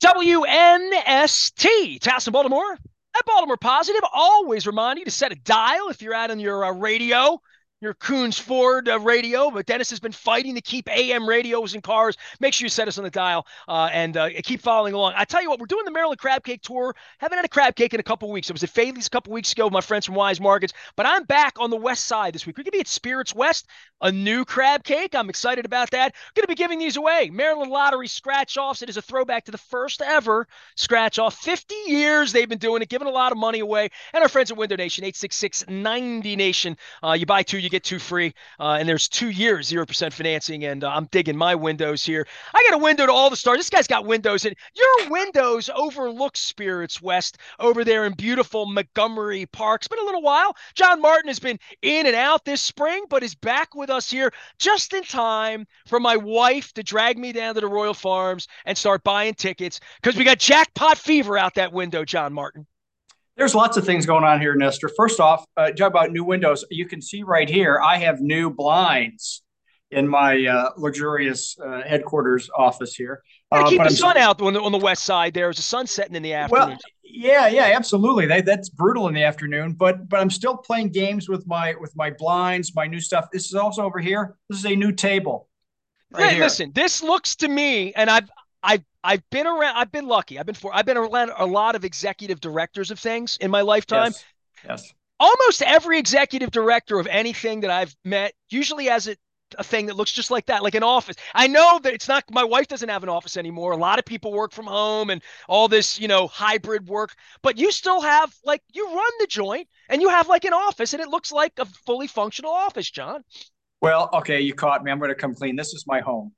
WNST, Towson, Baltimore. At Baltimore Positive, always remind you to set a dial if you're out on your radio, your Coons Ford radio. But Dennis has been fighting to keep AM radios in cars. Make sure you set us on the dial and keep following along. I tell you what, we're doing the Maryland Crab Cake Tour. Haven't had a crab cake in a couple weeks. I was at Faidley's a couple weeks ago with my friends from Wise Markets, but I'm back on the west side this week. We're going to be at Spirits West, a new crab cake. I'm excited about that. Going to be giving these away. Maryland Lottery scratch offs. It is a throwback to the first ever scratch off. 50 years they've been doing it, giving a lot of money away. And our friends at Window Nation, 866-90 Nation. You buy two, you get two free. And there's 2 years, 0% financing. And I'm digging my windows here. I got a window to all the stars. This guy's got windows. And your windows overlook Spirits West over there in beautiful Montgomery Park. It's been a little while. John Martin has been in and out this spring, but is back with us here just in time for my wife to drag me down to the Royal Farms and start buying tickets because we got jackpot fever out that window, John Martin. There's lots of things going on here, Nestor. First off, talk about new windows. You can see right here, I have new blinds in my luxurious headquarters office here. Got to keep but the I'm sun out on the west side. There's a sun setting in the well, afternoon. yeah, absolutely. That's brutal in the afternoon, but I'm still playing games with my blinds, my new stuff. This is also over here. This is a new table right Hey, here. listen, this looks to me, and I've been around. I've been lucky. I've been around a lot of executive directors of things in my lifetime. Yes, yes. Almost every executive director of anything that I've met usually has a thing that looks just like that, like an office. I know that it's not, my wife doesn't have an office anymore. A lot of people work from home and all this, hybrid work, but you still have like, you run the joint and you have like an office and it looks like a fully functional office, John. Well, okay, you caught me. I'm going to come clean. This is my home.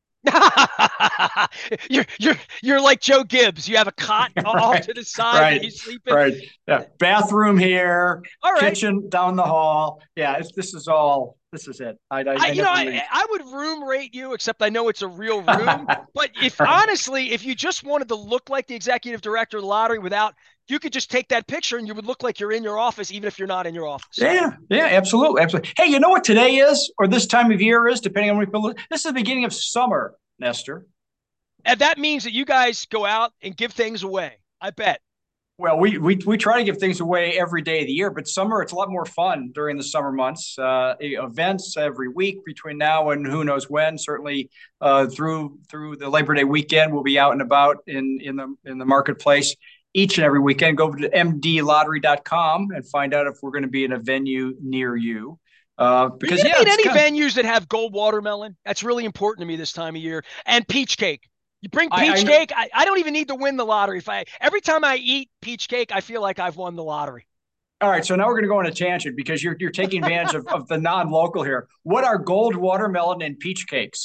you're like Joe Gibbs. You have a cot off Right, to the side that right, you sleep in. right. Yeah, bathroom here, All right. kitchen down the hall. Yeah, this is all. This is it. I, I you know, never I, leave. I would room rate you, except I know it's a real room. But if honestly, if you just wanted to look like the executive director of the lottery without, you could just take that picture and you would look like you're in your office, even if you're not in your office. Yeah, absolutely, absolutely. Hey, you know what today is, or this time of year is, depending on when we feel. This is the beginning of summer, Nestor. And that means that you guys go out and give things away. I bet. Well, we try to give things away every day of the year, but summer it's a lot more fun during the summer months. Events every week between now and who knows when. Certainly through the Labor Day weekend, we'll be out and about in the marketplace each and every weekend. Go to mdlottery.com and find out if we're going to be in a venue near you. Are you Because going to yeah, be in it's any kind of, venues that have gold watermelon? That's really important to me this time of year. And peach cake. You bring peach I cake. I don't even need to win the lottery. If every time I eat peach cake, I feel like I've won the lottery. all right. So now we're going to go on a tangent because you're taking advantage of the non-local here. What are gold watermelon and peach cakes?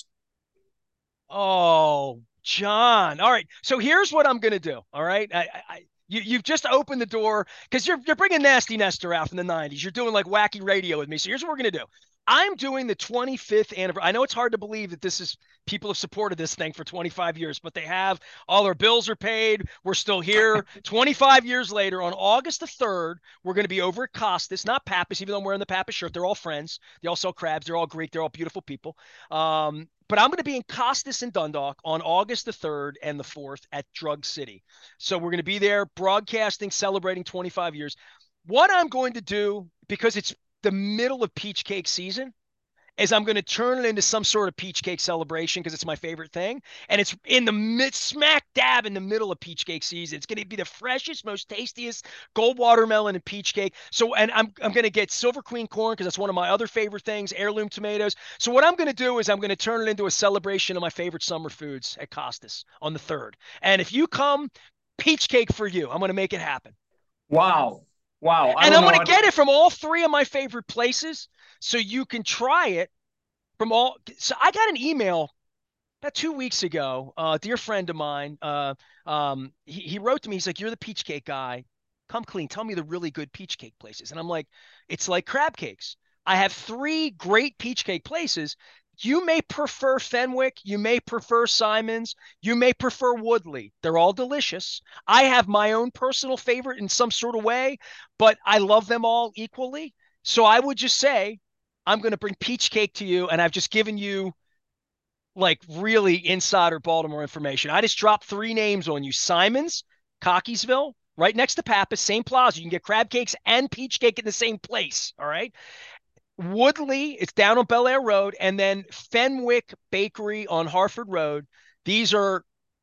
Oh, John. All right. So here's what I'm going to do. All right. You've just opened the door because you're bringing Nasty Nestor out from the 90s. You're doing like wacky radio with me. So here's what we're going to do. I'm doing the 25th anniversary. I know it's hard to believe that this is people have supported this thing for 25 years, but they have. All our bills are paid. We're still here. 25 years later, on August the 3rd, we're going to be over at Costas, not Pappas, even though I'm wearing the Pappas shirt. They're all friends. They all sell crabs. They're all Greek. They're all beautiful people. But I'm going to be in Costas and Dundalk on August the 3rd and the 4th at Drug City. So we're going to be there broadcasting, celebrating 25 years. What I'm going to do, because it's the middle of peach cake season, is I'm going to turn it into some sort of peach cake celebration because it's my favorite thing. And it's in the smack dab in the middle of peach cake season. It's going to be the freshest, most tastiest gold watermelon and peach cake. So, and I'm going to get Silver Queen corn because that's one of my other favorite things, heirloom tomatoes. So what I'm going to do is I'm going to turn it into a celebration of my favorite summer foods at Costas on the 3rd. And if you come, peach cake for you. I'm going to make it happen. Wow, wow. I And don't I'm know. going to get it from all three of my favorite places so you can try it from all. So I got an email about 2 weeks ago. A dear friend of mine, he wrote to me. He's like, "You're the peach cake guy. Come clean. Tell me the really good peach cake places." And I'm like, "It's like crab cakes. I have three great peach cake places. You may prefer Fenwick. You may prefer Simon's. You may prefer Woodley. They're all delicious. I have my own personal favorite in some sort of way, but I love them all equally. So I would just say, I'm going to bring peach cake to you, and I've just given you like really insider Baltimore information. I just dropped three names on you: Simons, Cockeysville, right next to Pappas, same plaza. You can get crab cakes and peach cake in the same place. All right. Woodley, it's down on Bel Air Road, and then Fenwick Bakery on Harford Road. These are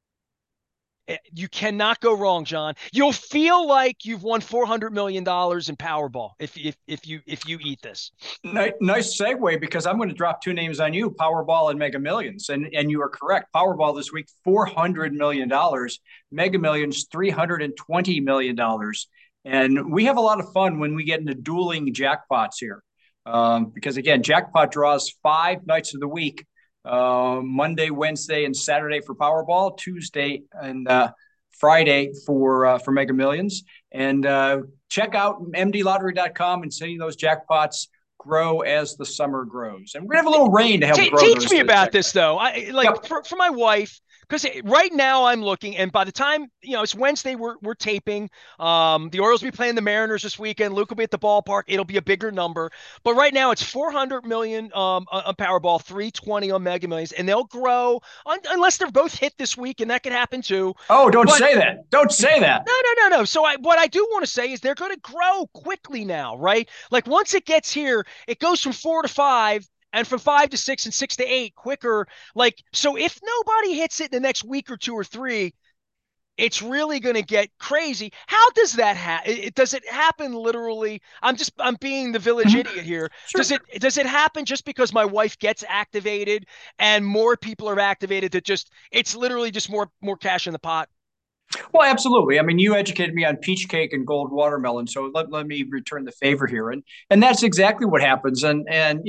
you cannot go wrong, John. You'll feel like you've won $400 million in Powerball if you eat this. Nice segue, because I'm going to drop two names on you: Powerball and Mega Millions, and you are correct. Powerball this week $400 million, Mega Millions $320 million, and we have a lot of fun when we get into dueling jackpots here, because again, jackpot draws 5 nights of the week. Monday, Wednesday, and Saturday for Powerball, Tuesday and Friday for Mega Millions. And check out mdlottery.com and seeing those jackpots grow as the summer grows. And we're going to have a little rain to help grow those. Teach me about this, though. For my wife, because right now I'm looking, and by the time it's Wednesday, we're taping. The Orioles will be playing the Mariners this weekend. Luke will be at the ballpark. It'll be a bigger number, but right now it's 400 million on Powerball, 320 on Mega Millions, and they'll grow unless they're both hit this week, and that could happen too. Oh, don't say that! Don't say that! No. So what I do want to say is they're going to grow quickly now, right? Like once it gets here, it goes from 4 to 5. And from 5 to 6 and 6 to 8 quicker. Like, so if nobody hits it in the next week or 2 or 3, it's really going to get crazy. How does that happen? Does it happen literally? I'm being the village idiot here. Sure. Does it happen just because my wife gets activated and more people are activated that it's literally just more cash in the pot? Well, absolutely. I mean, you educated me on peach cake and gold watermelon, so let me return the favor here, and that's exactly what happens. And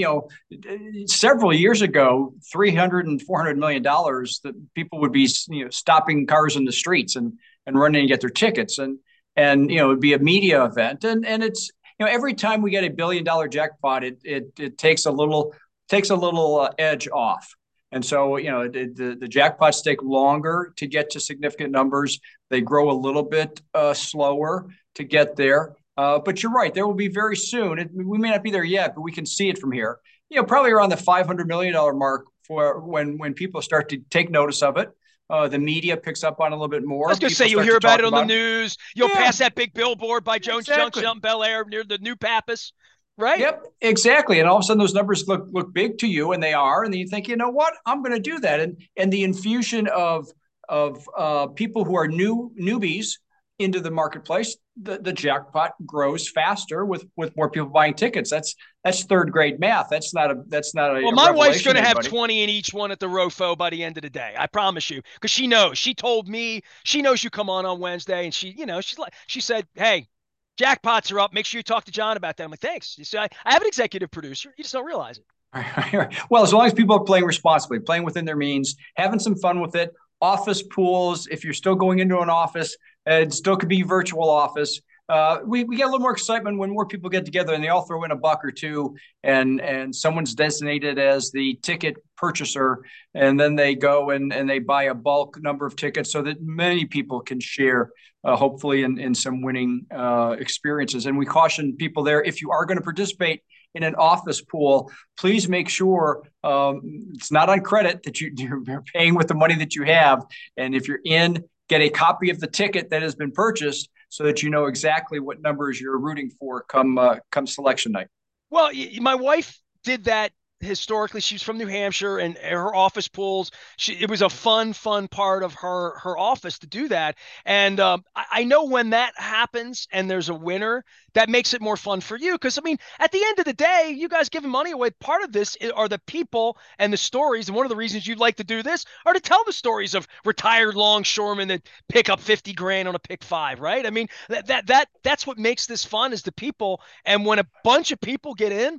several years ago, $300 and $400 million, that people would be stopping cars in the streets and running to get their tickets, and it'd be a media event, and it's every time we get a $1 billion jackpot, it takes a little edge off. And so, the jackpots take longer to get to significant numbers. They grow a little bit slower to get there. But you're right. There will be very soon. We may not be there yet, but we can see it from here. Probably around the $500 million mark for when people start to take notice of it. The media picks up on a little bit more. I was going to say, you'll hear about it on the news. You'll pass that big billboard by Jones Junction out in Bel Air near the new Pappas. Right. Yep, exactly. And all of a sudden those numbers look big to you, and they are. And then you think, you know what, I'm going to do that. And the infusion of people who are newbies into the marketplace, the jackpot grows faster with more people buying tickets. That's third grade math. That's not a well, my wife's going to have 20 in each one at the ROFO by the end of the day. I promise you, because she knows. She told me she knows you come on Wednesday, and she said, hey, jackpots are up. Make sure you talk to John about that. I'm like, thanks. You see, I have an executive producer. You just don't realize it. Right. Well, as long as people are playing responsibly, playing within their means, having some fun with it. Office pools, if you're still going into an office, it still could be virtual office. We get a little more excitement when more people get together and they all throw in a buck or two, and someone's designated as the ticket purchaser, and then they go and they buy a bulk number of tickets so that many people can share, hopefully in some winning experiences. And we caution people there, if you are going to participate in an office pool, please make sure it's not on credit, that you're paying with the money that you have. And if you're in, get a copy of the ticket that has been purchased, so that you know exactly what numbers you're rooting for come selection night. Well, my wife did that historically. She's from New Hampshire, and her office pools, it was a fun part of her office to do that. And I know when that happens and there's a winner, that makes it more fun for you. Because, I mean, at the end of the day, you guys giving money away, part of this are the people and the stories. And one of the reasons you'd like to do this are to tell the stories of retired longshoremen that pick up 50 grand on a pick 5, right? I mean, that's what makes this fun, is the people. And when a bunch of people get in,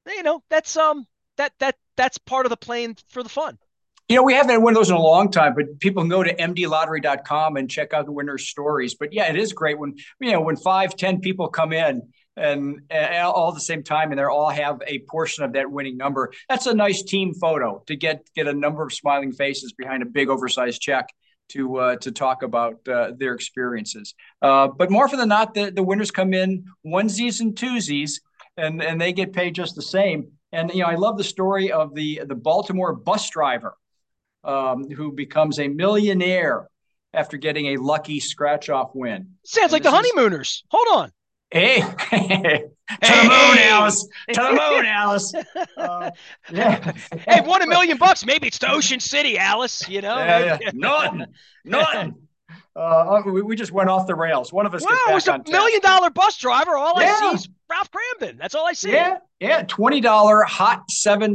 that's part of the playing for the fun. We haven't had one of those in a long time, but people can go to mdlottery.com and check out the winner's stories. But yeah, it is great when 5-10 people come in and all at the same time, and they all have a portion of that winning number. That's a nice team photo to get a number of smiling faces behind a big oversized check to talk about their experiences. But more often than not, the winners come in onesies and twosies, and they get paid just the same. And I love the story of the Baltimore bus driver who becomes a millionaire after getting a lucky scratch-off win. Sounds And like the this is honeymooners. Hold on. Hey, to the moon, Hey. Alice. To the moon, Alice. Yeah. Hey, won $1,000,000. Maybe it's to Ocean City, Alice. Yeah, Maybe. yeah. Nothing. We just went off the rails. One of us Wow, get it was back a on task. $1,000,000 bus driver. All I see Yeah, is Ralph Cramden. That's all I see. yeah, yeah. $20 hot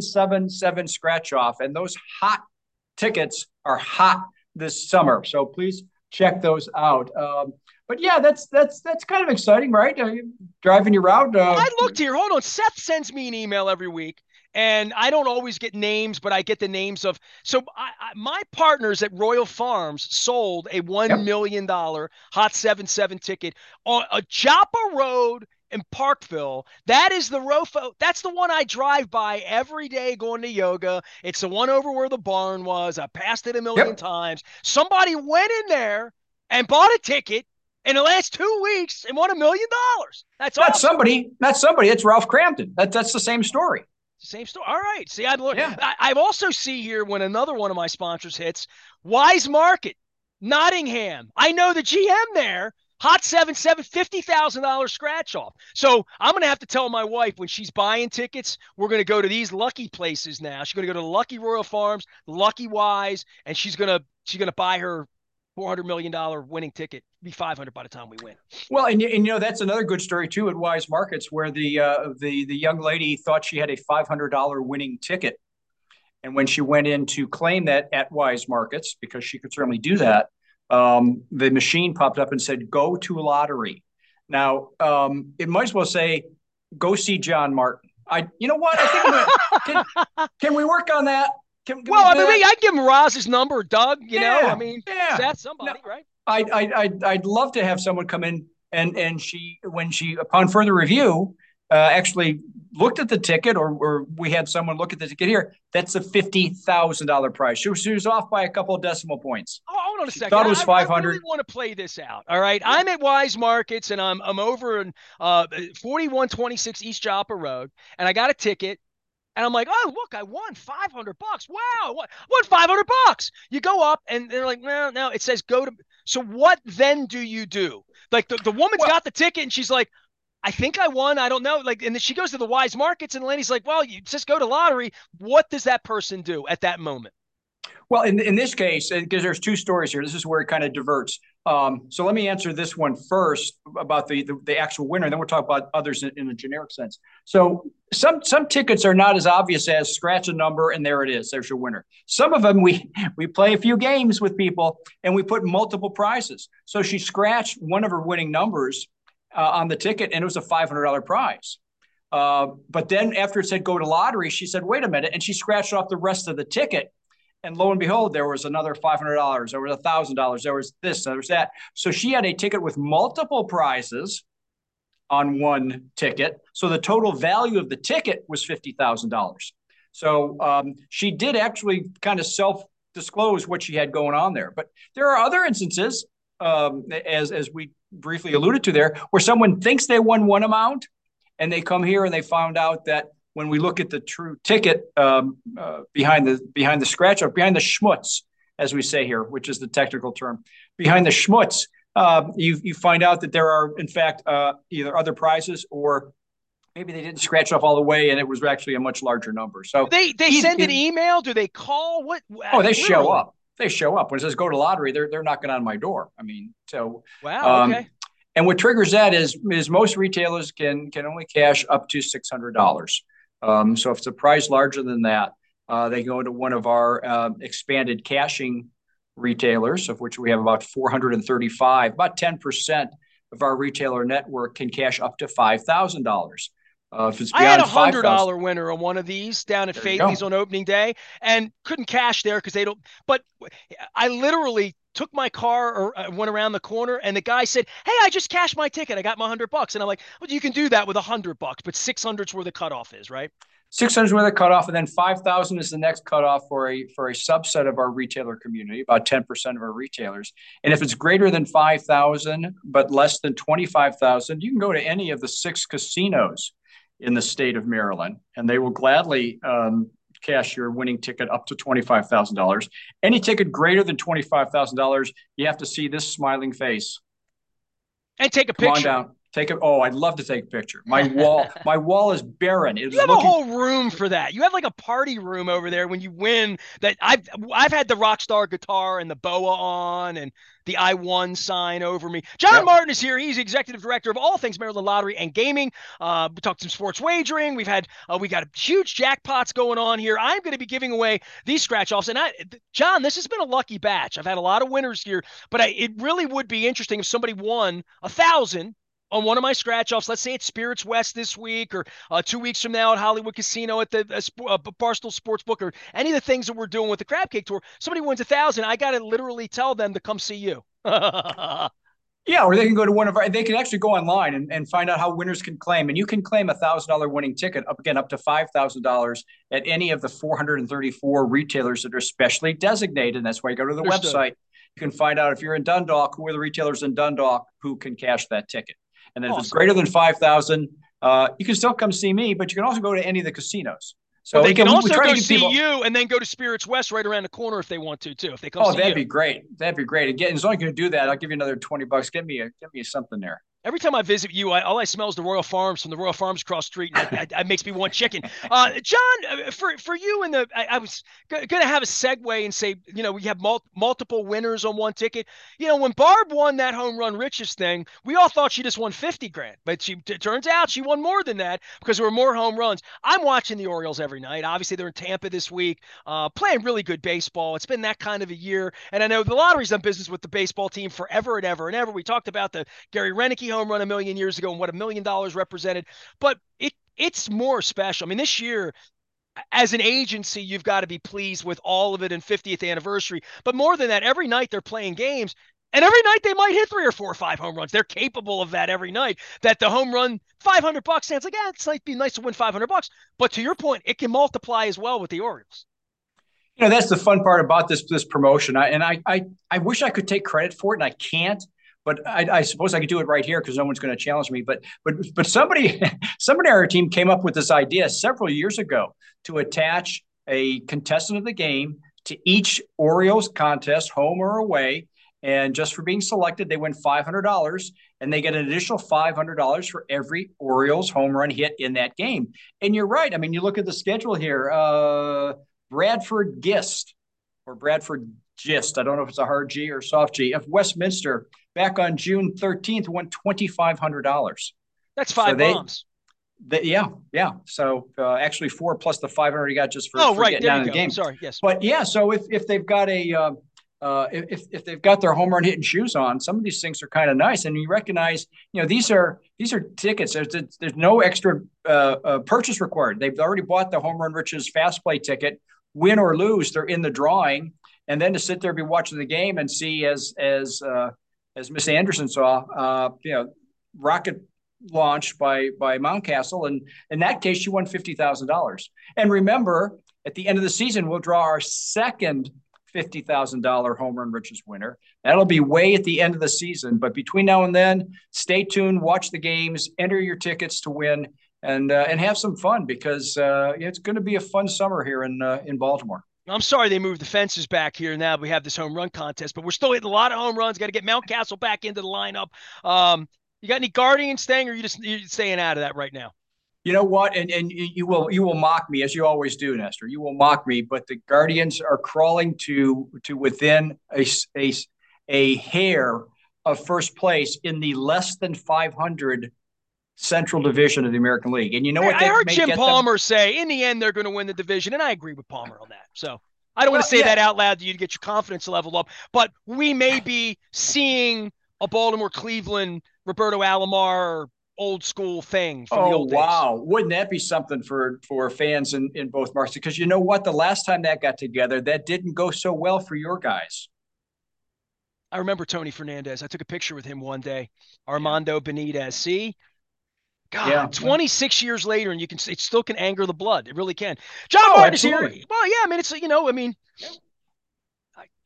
777 scratch off, and those hot tickets are hot this summer. So please check those out. But yeah, that's kind of exciting, right? Driving you around. Well, I looked here. Hold on. Seth sends me an email every week, and I don't always get names, but I get the names of. So my partners at Royal Farms sold a $1 million Hot 77 ticket on a Joppa Road in Parkville. That is the Rofo. That's the one I drive by every day going to yoga. It's the one over where the barn was. I passed it a million times. Somebody went in there and bought a ticket in the last 2 weeks and won $1 million. That's not awesome. somebody. Not somebody. It's Ralph Cramden. That's the same story. Same story. All right. See, I also see here when another one of my sponsors hits, Wise Market, Nottingham. I know the GM there. Hot 77, $50,000 scratch off. So I'm going to have to tell my wife when she's buying tickets, we're going to go to these lucky places now. She's going to go to Lucky Royal Farms, Lucky Wise, and she's going to buy her $400 million winning ticket. Be 500 by the time we win. Well, and you know that's another good story too at Wise Markets, where the young lady thought she had a $500 winning ticket, and when she went in to claim that at Wise Markets, because she could certainly do that, the machine popped up and said, "Go to lottery." Now, it might as well say, "Go see John Martin." You know what? I think can we work on that? I give him Roz's number, Doug. That's somebody, no, right? I'd love to have someone come in and she, when she, upon further review, actually looked at the ticket, or we had someone look at the ticket here. That's a $50,000 prize. She was off by a couple of decimal points. Oh, hold on a second. Thought it was 500. I really want to play this out. All right. I'm at Wise Markets and I'm over in 4126 East Joppa Road, and I got a ticket. And I'm like, oh, look, I won $500. Wow, won $500. You go up, and they're like, no. It says go to. So what then do you do? Like the woman's got the ticket, and she's like, I think I won. I don't know. Like, and then she goes to the Wise Markets, and the lady's like, well, you just go to lottery. What does that person do at that moment? Well, in this case, because there's two stories here, this is where it kind of diverts. So let me answer this one first about the actual winner, and then we'll talk about others in a generic sense. So some tickets are not as obvious as scratch a number and there it is. There's your winner. Some of them we play a few games with people and we put multiple prizes. So she scratched one of her winning numbers on the ticket, and it was a $500 prize. But then after it said go to lottery, she said, wait a minute, and she scratched off the rest of the ticket. And lo and behold, there was another $500. There was $1,000. There was this, there was that. So she had a ticket with multiple prizes on one ticket. So the total value of the ticket was $50,000. So she did actually kind of self-disclose what she had going on there. But there are other instances, as we briefly alluded to there, where someone thinks they won one amount, and they come here and they found out that when we look at the true ticket behind the scratch, or behind the schmutz, as we say here, which is the technical term, behind the schmutz, you find out that there are, in fact, either other prizes, or maybe they didn't scratch off all the way and it was actually a much larger number. So they send an email. Do they call? What? Oh, they show up. They show up when it says go to lottery. They're knocking on my door. I mean, so wow. Okay. And what triggers that is most retailers can only cash up to $600. So if it's a prize larger than that, they go to one of our expanded caching retailers, of which we have about 435. About 10% of our retailer network can cash up to $5,000. If it's beyond, I had $100 winner on one of these down at Faithley's on opening day, and couldn't cash there because they don't. But I literally took my car or went around the corner, and the guy said, "Hey, I just cashed my ticket. I got my $100." And I'm like, "Well, you can do that with $100, but 600's where the cutoff is, right?" 600 is where the cutoff, and then 5,000 is the next cutoff for a subset of our retailer community, about 10% of our retailers. And if it's greater than 5,000 but less than 25,000, you can go to any of the 6 casinos in the state of Maryland, and they will gladly cash your winning ticket up to $25,000. Any ticket greater than $25,000, you have to see this smiling face. And take a Come on picture. down. Take it. Oh, I'd love to take a picture. My wall is barren. It You is have a looking. whole room for that. You have like a party room over there when you win. That I've had the Rockstar guitar and the boa on and the I won sign over me. John Yep. Martin is here. He's executive director of all things Maryland Lottery and Gaming. We talked some sports wagering. We got huge jackpots going on here. I'm going to be giving away these scratch offs. And John, this has been a lucky batch. I've had a lot of winners here, but it really would be interesting if somebody won 1,000 on one of my scratch offs. Let's say it's Spirits West this week, or 2 weeks from now at Hollywood Casino at the Barstool Sportsbook, or any of the things that we're doing with the Crab Cake Tour. Somebody wins 1,000, I got to literally tell them to come see you. Yeah, or they can go to one of our. They can actually go online and find out how winners can claim, and you can claim $1,000 winning ticket up to $5,000 at any of the 434 retailers that are specially designated. And that's why you go to the Understood. website. You can find out if you're in Dundalk, who are the retailers in Dundalk who can cash that ticket. And then if it's greater than 5,000, you can still come see me, but you can also go to any of the casinos. So Well, they again, can we also try to go get see people. you and then go to Spirits West right around the corner if they want to too. If they come Oh, see that'd you. be great. That'd be great. Again, as long as you can do that, I'll give you another $20. Give me something there. Every time I visit you, all I smell is the Royal Farms from the Royal Farms across the street, and that makes me want chicken. John, for you, I was going to have a segue and say, we have multiple winners on one ticket. When Barb won that home run riches thing, we all thought she just won 50 grand, but it turns out she won more than that because there were more home runs. I'm watching the Orioles every night. Obviously, they're in Tampa this week, playing really good baseball. It's been that kind of a year, and I know the lottery's done business with the baseball team forever and ever and ever. We talked about the Gary Renicky home run a million years ago and what $1 million represented, but it's more special. I mean, this year, as an agency, you've got to be pleased with all of it and 50th anniversary. But more than that, every night they're playing games, and every night they might hit 3 or 4 or 5 home runs. They're capable of that every night. That the home run $500 sounds like, it's like be nice to win $500. But to your point, it can multiply as well with the Orioles. That's the fun part about this promotion. I wish I could take credit for it, and I can't. But I suppose I could do it right here because no one's going to challenge me. But somebody on our team came up with this idea several years ago to attach a contestant of the game to each Orioles contest, home or away. And just for being selected, they win $500, and they get an additional $500 for every Orioles home run hit in that game. And you're right. I mean, you look at the schedule here. Bradford Gist or Bradford Gist. I don't know if it's a hard G or soft G. Of Westminster, back on June 13th, won $2,500. That's 5 bombs. Yeah. So actually 4 plus the 500 you got just for right, getting there down you in go. the game. Sorry, yes. But yeah, so if they've got if they've got their home run hitting shoes on, some of these things are kind of nice, and you recognize, these are tickets. There's no extra purchase required. They've already bought the Home Run Riches Fast Play ticket. Win or lose, they're in the drawing, and then to sit there and be watching the game and see as Miss Anderson saw, rocket launched by Mountcastle, and in that case, she won $50,000. And remember, at the end of the season, we'll draw our second $50,000 Home Run Riches winner. That'll be way at the end of the season. But between now and then, stay tuned, watch the games, enter your tickets to win, and have some fun because it's going to be a fun summer here in Baltimore. I'm sorry they moved the fences back here. Now we have this home run contest, but we're still hitting a lot of home runs. Got to get Mountcastle back into the lineup. You got any Guardians staying, or you're staying out of that right now? You know what? And you will mock me, as you always do, Nestor. You will mock me, but the Guardians are crawling to within a hair of first place in the less than 500 Central Division of the American League. And you know what? I heard Jim Palmer say in the end they're going to win the division, and I agree with Palmer on that. So I don't want to say that out loud to you to get your confidence level up, but we may be seeing a Baltimore, Cleveland, Roberto Alomar old school thing from the old days. Wow. Wouldn't that be something for fans in both markets? Because you know what? The last time that got together, that didn't go so well for your guys. I remember Tony Fernandez. I took a picture with him one day. Armando Benitez. See? God, 26 years later, and it still can anger the blood. It really can. John Martin is here. Well, yeah, I mean,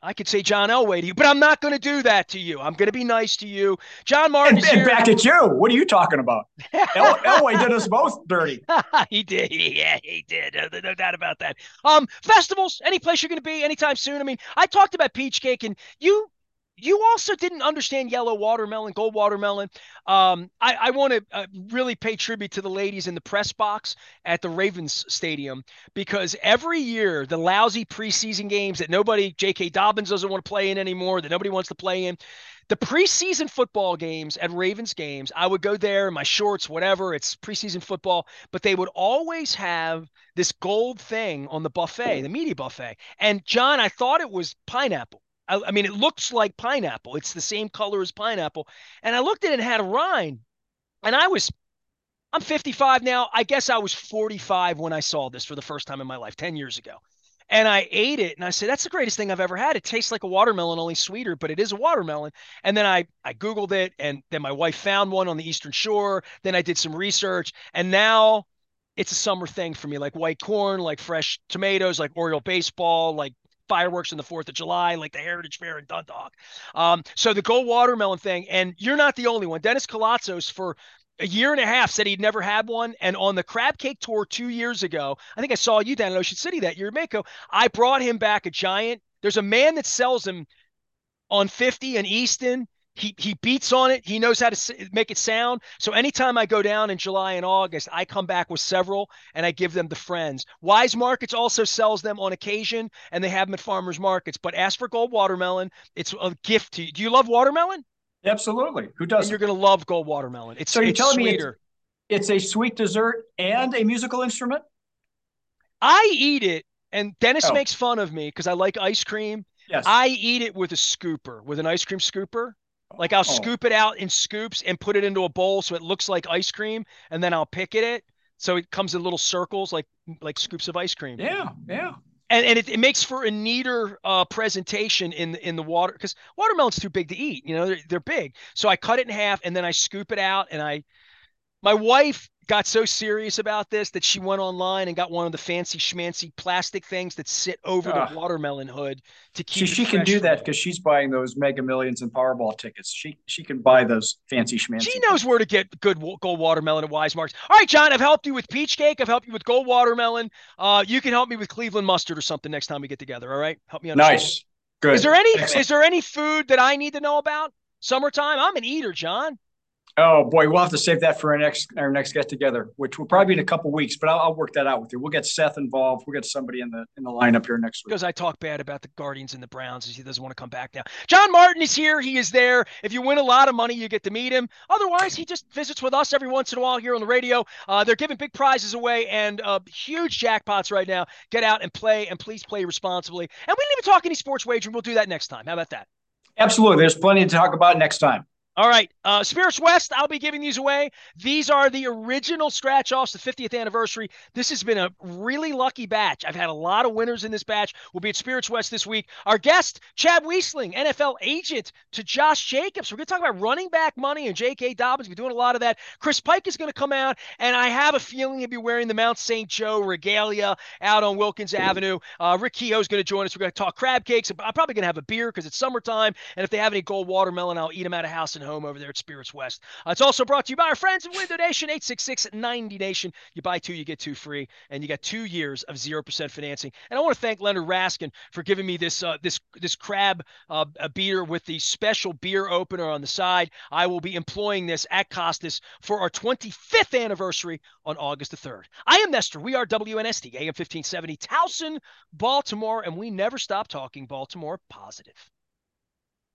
I could say John Elway to you, but I'm not going to do that to you. I'm going to be nice to you. John Martin is And here. back at you. What are you talking about? Elway did us both dirty. He did. Yeah, he did. No doubt about that. Festivals, any place you're going to be anytime soon. I mean, I talked about peach cake, and you also didn't understand yellow watermelon, gold watermelon. I want to really pay tribute to the ladies in the press box at the Ravens Stadium, because every year the lousy preseason games that nobody, J.K. Dobbins doesn't want to play in anymore, that nobody wants to play in, the preseason football games at Ravens games, I would go there in my shorts, whatever, it's preseason football, but they would always have this gold thing on the buffet, the media buffet. And John, I thought it was pineapple. I mean, it looks like pineapple. It's the same color as pineapple. And I looked at it and had a rind. And I'm 55 now. I guess I was 45 when I saw this for the first time in my life, 10 years ago. And I ate it and I said, that's the greatest thing I've ever had. It tastes like a watermelon, only sweeter, but it is a watermelon. And then I Googled it, and then my wife found one on the Eastern Shore. Then I did some research, and now it's a summer thing for me, like white corn, like fresh tomatoes, like Oriole baseball, like fireworks on the 4th of July, like the Heritage Fair in Dundalk. So the gold watermelon thing, and you're not the only one. Dennis Colatzos, for a year and a half, said he'd never had one. And on the crab cake tour 2 years ago, I think I saw you down in Ocean City that year in Mako, I brought him back a giant. There's a man that sells them on 50 in Easton. He beats on it. He knows how to make it sound. So anytime I go down in July and August, I come back with several and I give them to friends. Wise Markets also sells them on occasion, and they have them at farmers markets. But ask for gold watermelon. It's a gift to you. Do you love watermelon? Absolutely. Who And you're doesn't? going to love gold watermelon. So you're It's telling me sweeter. it's a sweet dessert and a musical instrument? I eat it, and Dennis Oh, makes fun of me because I like ice cream. yes. I eat it with a scooper, with an ice cream scooper. Like I'll Oh, scoop it out in scoops and put it into a bowl so it looks like ice cream, and then I'll pick at it so it comes in little circles, like scoops of ice cream. yeah, yeah. And it makes for a neater presentation in the water, because watermelon's too big to eat. They're big. So I cut it in half and then I scoop it out, and my wife got so serious about this that she went online and got one of the fancy schmancy plastic things that sit over the Uh, watermelon hood to she keep it she can fresh do for that me. because she's buying those Mega Millions and Powerball tickets. She can buy those fancy She schmancy knows things. where to get good gold watermelon at Wise Marks. All right, John, I've helped you with peach cake. I've helped you with gold watermelon. You can help me with Cleveland mustard or something next time we get together. All right, help me understand. Nice, Is there good, any excellent. is there any food that I need to know about? Summertime. I'm an eater, John. Oh boy, we'll have to save that for our next get together, which will probably be in a couple weeks. But I'll work that out with you. We'll get Seth involved. We'll get somebody in the lineup here next week. Because I talk bad about the Guardians and the Browns as he doesn't want to come back now. John Martin is here. He is there. If you win a lot of money, you get to meet him. Otherwise, he just visits with us every once in a while here on the radio. They're giving big prizes away and huge jackpots right now. Get out and play, and please play responsibly. And we didn't even talk any sports wagering. We'll do that next time. How about that? Absolutely. There's plenty to talk about next time. All right. Spirits West, I'll be giving these away. These are the original scratch offs, the 50th anniversary. This has been a really lucky batch. I've had a lot of winners in this batch. We'll be at Spirits West this week. Our guest, Chad Wiesling, NFL agent to Josh Jacobs. We're going to talk about running back money and J.K. Dobbins. We're doing a lot of that. Chris Pike is going to come out, and I have a feeling he'll be wearing the Mount St. Joe regalia out on Wilkins Avenue. Rick Kehoe's going to join us. We're going to talk crab cakes. I'm probably going to have a beer because it's summertime, and if they have any gold watermelon, I'll eat them out of house and home over there at Spirits West. It's also brought to you by our friends at Window Nation, 866-90Nation. You buy two, you get two free, and you got 2 years of 0% financing. And I want to thank Leonard Raskin for giving me this crab beer with the special beer opener on the side. I will be employing this at Costas for our 25th anniversary on August the 3rd. I am Nestor. We are WNST, AM 1570, Towson, Baltimore, and we never stop talking Baltimore positive.